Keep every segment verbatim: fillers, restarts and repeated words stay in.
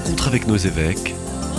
rencontre avec nos évêques.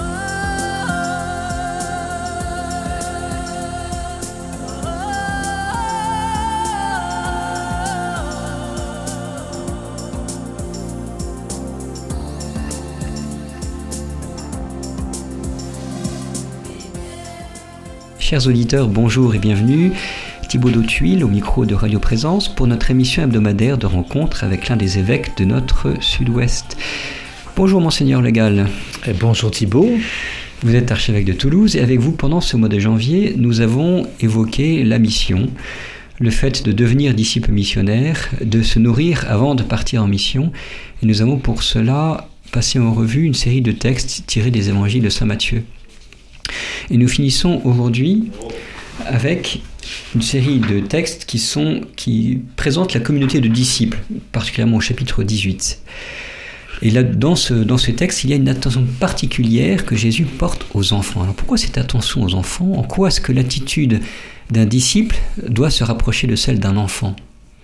Chers auditeurs, bonjour et bienvenue. Thibaut d'Autuil au micro de Radio Présence pour notre émission hebdomadaire de rencontre avec l'un des évêques de notre sud-ouest. Bonjour Monseigneur Legal. Et bonjour Thibaut. Vous êtes archevêque de Toulouse et avec vous pendant ce mois de janvier, nous avons évoqué la mission, le fait de devenir disciple missionnaire, de se nourrir avant de partir en mission. Et nous avons pour cela passé en revue une série de textes tirés des évangiles de Saint Matthieu. Et nous finissons aujourd'hui avec une série de textes qui, sont, qui présentent la communauté de disciples, particulièrement au chapitre dix-huit. Et là, dans ce, dans ce texte, il y a une attention particulière que Jésus porte aux enfants. Alors pourquoi cette attention aux enfants ? En quoi est-ce que l'attitude d'un disciple doit se rapprocher de celle d'un enfant ?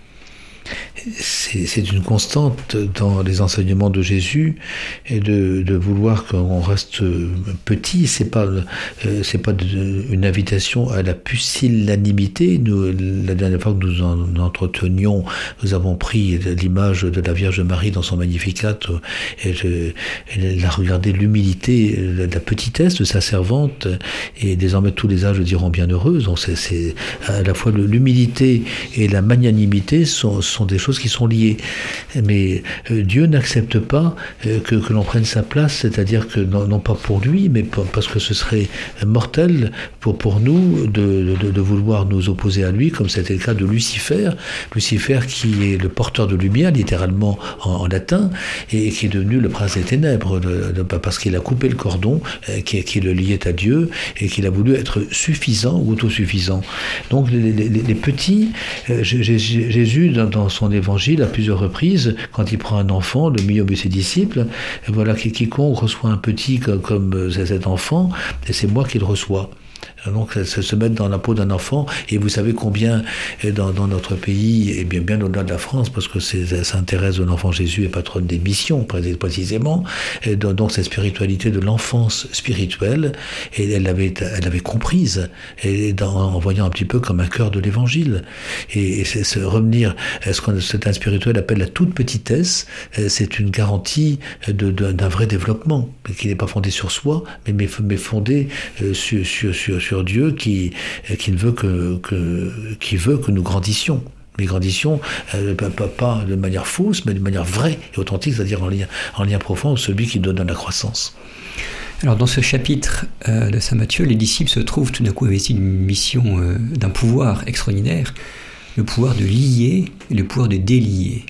C'est, c'est une constante dans les enseignements de Jésus et de, de vouloir qu'on reste petit. C'est pas, euh, c'est pas de, une invitation à la pusillanimité. Nous, la dernière fois que nous en entretenions, nous avons pris l'image de la Vierge Marie dans son Magnificat et elle a regardé l'humilité, la petitesse de sa servante et désormais tous les âges diront bienheureuse. Donc c'est, c'est à la fois l'humilité et la magnanimité sont, sont des choses qui sont liées. Mais euh, Dieu n'accepte pas euh, que, que l'on prenne sa place, c'est-à-dire que non, non pas pour lui, mais pour, parce que ce serait mortel pour, pour nous de, de, de vouloir nous opposer à lui, comme c'était le cas de Lucifer. Lucifer qui est le porteur de lumière, littéralement en, en latin, et qui est devenu le prince des ténèbres, de, de, parce qu'il a coupé le cordon euh, qui, qui le liait à Dieu, et qu'il a voulu être suffisant ou autosuffisant. Donc les, les, les petits, euh, Jésus, dans, dans son évangile, à plusieurs reprises, quand il prend un enfant, le milieu de ses disciples, voilà, quiconque reçoit un petit comme, comme cet enfant, et c'est moi qui le reçois. Donc se mettre dans la peau d'un enfant, et vous savez combien dans, dans notre pays, et bien, bien au-delà de la France, parce que c'est Sainte Thérèse de l'Enfant Jésus est patronne des missions précisément, et donc cette spiritualité de l'enfance spirituelle, et elle l'avait elle avait comprise, et dans, en voyant un petit peu comme un cœur de l'Évangile, et, et c'est, c'est revenir, ce qu'on certains spirituels appellent la toute petitesse, c'est une garantie de, de, d'un vrai développement, qui n'est pas fondé sur soi, mais, mais fondé sur, sur, sur, sur Dieu qui, qui, ne veut que, que, qui veut que nous grandissions. Mais grandissions, euh, pas, pas, pas de manière fausse, mais de manière vraie et authentique, c'est-à-dire en lien, en lien profond, celui qui donne la croissance. Alors dans ce chapitre euh, de Saint Matthieu, les disciples se trouvent tout d'un coup investis d'une mission, euh, d'un pouvoir extraordinaire, le pouvoir de lier et le pouvoir de délier.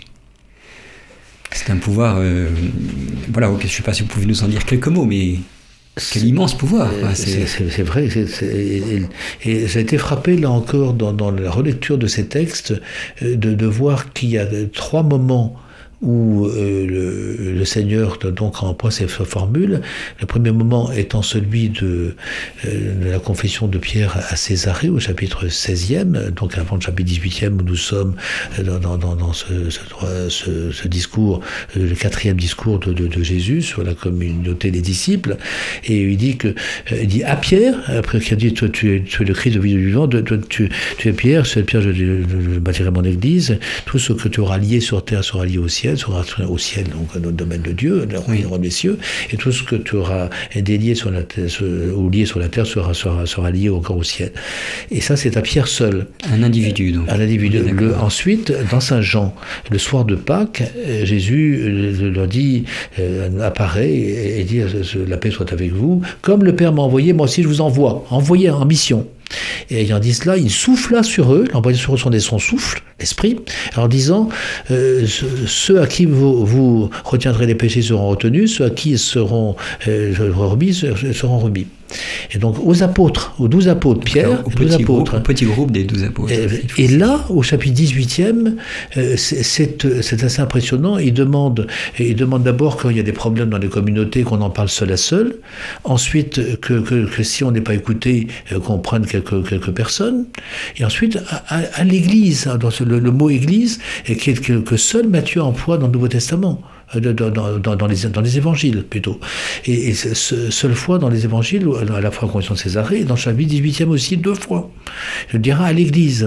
C'est un pouvoir, euh, voilà, je ne sais pas si vous pouvez nous en dire quelques mots, mais... Quel immense pouvoir. C'est, c'est, c'est, c'est vrai. C'est, c'est, et, et j'ai été frappé, là encore, dans, dans la relecture de ces textes, de, de voir qu'il y a trois moments où euh, le, le Seigneur donc emploie ces formules. Le premier moment étant celui de, euh, de la confession de Pierre à Césarée au chapitre seizième, donc avant le chapitre dix-huitième où nous sommes dans, dans, dans, dans ce, ce, ce, ce discours, euh, le quatrième discours de, de, de Jésus sur la communauté des disciples, et il dit que euh, il dit à Pierre, après qu'il a dit toi tu es, tu es le Christ de vie vivant, toi, tu, tu es Pierre, c'est Pierre, je, je, je bâtirai mon église, tout ce que tu auras lié sur terre sera lié au ciel, sera au ciel, donc dans le domaine de Dieu, le royaume des cieux, et tout ce que tu auras délié sur la terre, ou lié sur la terre sera, sera, sera lié encore au ciel. Et ça, c'est à Pierre seul. Un individu, donc. Un individu. Le, ensuite, dans Saint Jean, le soir de Pâques, Jésus leur dit, euh, apparaît et dit, la paix soit avec vous. Comme le Père m'a envoyé, moi aussi je vous envoie. Envoyé en mission. Et ayant dit cela, il souffla sur eux, l'envoyé sur eux son, son souffle, l'esprit, en disant euh, ceux à qui vous, vous retiendrez les péchés seront retenus, ceux à qui seront euh, remis seront remis. Et donc aux apôtres, aux douze apôtres, Pierre, au douze petit apôtres. Groupe, au petit groupe des douze apôtres. Et, et là, au chapitre dix-huitième, euh, c'est, c'est, c'est assez impressionnant. Il demande, il demande d'abord quand il y a des problèmes dans les communautés, qu'on en parle seul à seul. Ensuite, que, que, que si on n'est pas écouté, euh, qu'on prenne quelques, quelques personnes. Et ensuite, à, à, à l'Église, dans le, le mot Église, et que, que seul Matthieu emploie dans le Nouveau Testament. dans, dans, dans, dans, les, dans les évangiles plutôt. Et, et seule fois dans les évangiles, à la fois à la Conversion de Césarée, et dans le chapitre dix-huitième aussi, deux fois. Je dirais à l'Église.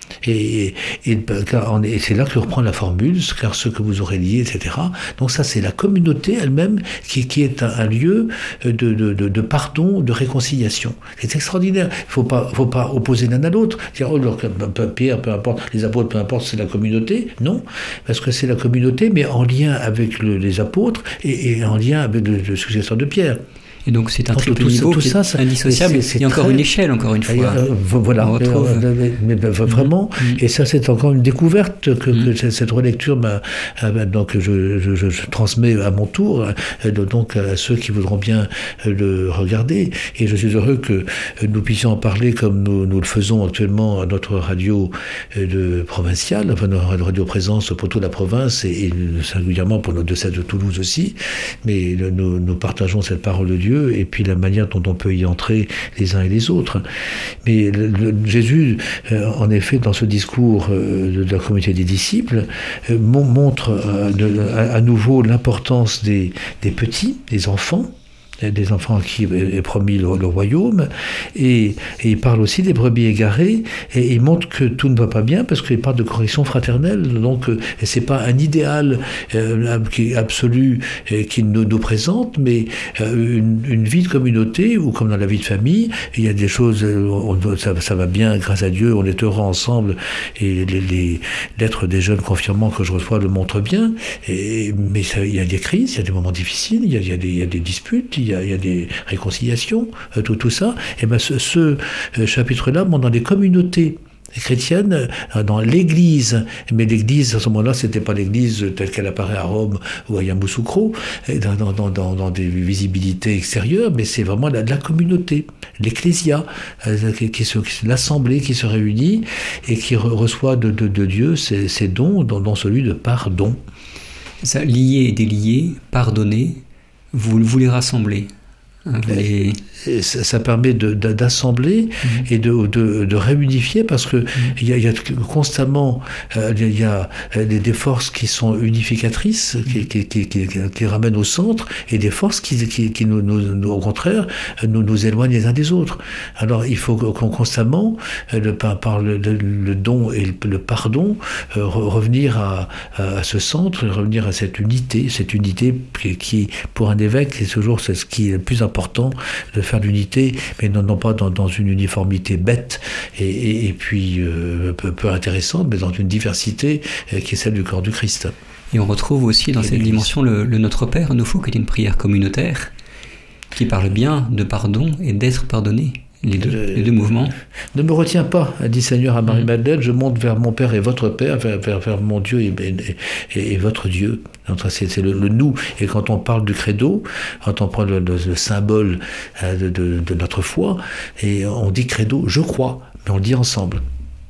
Et, et, et c'est là que reprend la formule, car ce que vous aurez lié, et cetera. Donc ça, c'est la communauté elle-même qui, qui est un, un lieu de, de, de, de pardon, de réconciliation. C'est extraordinaire. Il ne faut pas, faut pas opposer l'un à l'autre. Dire, oh, Pierre, peu importe, les apôtres, peu importe, c'est la communauté. Non, parce que c'est la communauté, mais en lien avec le, les apôtres et, et en lien avec le, le successeur de Pierre. Et donc c'est un donc, triple tout, niveau tout qui ça, est indissociable. C'est, c'est Il y a encore très... une échelle, encore une fois. Euh, voilà, on retrouve... euh, mais, mais, mais, vraiment. Mmh. Et ça, c'est encore une découverte que, mmh. que cette relecture m'a. Euh, donc je, je, je, je transmets à mon tour, euh, donc à ceux qui voudront bien le regarder. Et je suis heureux que nous puissions en parler comme nous, nous le faisons actuellement à notre radio de provinciale, enfin notre radio présence pour toute la province et, et singulièrement pour notre diocèse de Toulouse aussi. Mais nous, nous partageons cette parole de Dieu. Et puis la manière dont on peut y entrer les uns et les autres. Mais le, le, Jésus, euh, en effet, dans ce discours euh, de, de la communauté des disciples, euh, montre euh, de, à, à nouveau l'importance des, des petits, des enfants, des enfants à qui est promis le, le royaume, et, et il parle aussi des brebis égarées, et il montre que tout ne va pas bien, parce qu'il parle de correction fraternelle, donc euh, c'est pas un idéal euh, qui est absolu euh, qu'il nous, nous présente, mais euh, une, une vie de communauté, ou comme dans la vie de famille, il y a des choses, on, ça, ça va bien, grâce à Dieu, on est heureux ensemble, et les, les lettres des jeunes confirmants que je reçois le montrent bien, et, mais ça, il y a des crises, il y a des moments difficiles, il y a, il y a, des, il y a des disputes, il y a, il y a des réconciliations, euh, tout, tout ça. Et ben ce, ce euh, chapitre-là montre dans les communautés chrétiennes, euh, dans l'Église, mais l'Église à ce moment-là, c'était pas l'Église telle qu'elle apparaît à Rome ou à Yamoussoukro, dans, dans, dans, dans des visibilités extérieures, mais c'est vraiment la, la communauté, l'Ecclésia, euh, qui, qui se, l'Assemblée qui se réunit et qui re, reçoit de, de, de Dieu ses, ses dons, dont, dont celui de pardon. Ça, lier et délier, pardonner, vous, vous les rassemblez. Hein, vous les... ça, ça permet de, de, d'assembler mmh. et de, de, de réunifier, parce que mmh. il y a, il y a constamment euh, il y a des, des forces qui sont unificatrices, mmh. qui, qui, qui, qui, qui ramènent au centre, et des forces qui, qui, qui nous, nous, au contraire, nous, nous éloignent les uns des autres. Alors il faut qu'on constamment, le, par le, le, le don et le, le pardon, euh, revenir à, à ce centre, revenir à cette unité, cette unité qui, qui pour un évêque, c'est toujours c'est ce qui est le plus important, de faire l'unité, mais non, non pas dans, dans une uniformité bête et, et, et puis euh, peu, peu intéressante, mais dans une diversité euh, qui est celle du corps du Christ. Et on retrouve aussi dans et cette l'Église. Dimension le, le Notre Père, nous faut, qui est une prière communautaire, qui parle bien de pardon et d'être pardonné. Les deux, je, les deux mouvements. Ne me retiens pas, a dit Seigneur à Marie-Madeleine, je monte vers mon Père et votre Père, vers, vers, vers mon Dieu et, et, et votre Dieu. C'est, c'est le, le nous. Et quand on parle du credo, quand on prend le, le, le symbole de, de, de notre foi, et on dit credo, je crois, mais on le dit ensemble.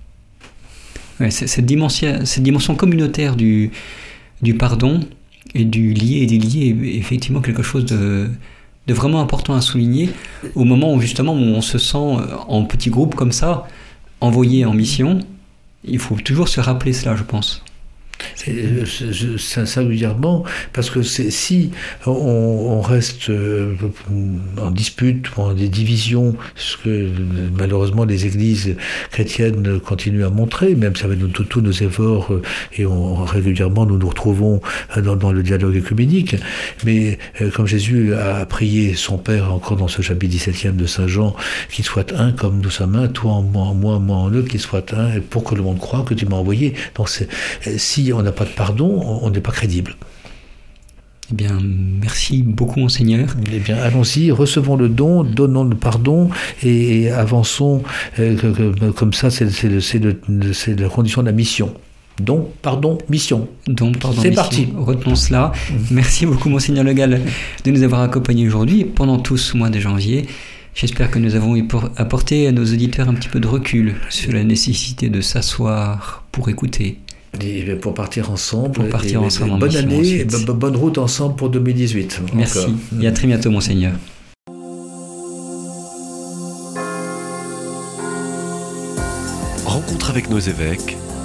Ouais, c'est, cette, dimension, cette dimension communautaire du, du pardon et du lié et délié est effectivement quelque chose de... de vraiment important à souligner au moment où justement où on se sent en petit groupe comme ça, envoyé en mission. Il faut toujours se rappeler cela, je pense. C'est, je, je, singulièrement, parce que c'est, si on, on reste euh, en dispute, en des divisions, ce que malheureusement les églises chrétiennes continuent à montrer, même si avec tous tout nos efforts, euh, et on, régulièrement nous nous retrouvons dans, dans le dialogue œcuménique, mais euh, comme Jésus a prié son Père encore dans ce chapitre dix-septième de Saint Jean, qu'il soit un comme nous sommes un, toi en moi, en moi, moi en eux, qu'il soit un, et pour que le monde croie que tu m'as envoyé. Donc c'est, si on n'a pas de pardon, on n'est pas crédible. Eh bien, merci beaucoup, Monseigneur. Eh bien, allons-y, recevons le don, donnons le pardon et, et avançons euh, que, que, comme ça, c'est, c'est, le, c'est, le, c'est la condition de la mission. Don, pardon, mission. Don, pardon, c'est mission. Parti. Retenons cela. Mmh. Merci beaucoup, Monseigneur Le Gall, de nous avoir accompagnés aujourd'hui pendant tout ce mois de janvier. J'espère que nous avons apporté à nos auditeurs un petit peu de recul sur la nécessité de s'asseoir pour écouter. Et pour partir ensemble. Pour partir et, ensemble. Et bonne année et b- bonne route ensemble pour deux mille dix-huit. Merci. Encore. Et à très bientôt, Monseigneur. Rencontre avec nos évêques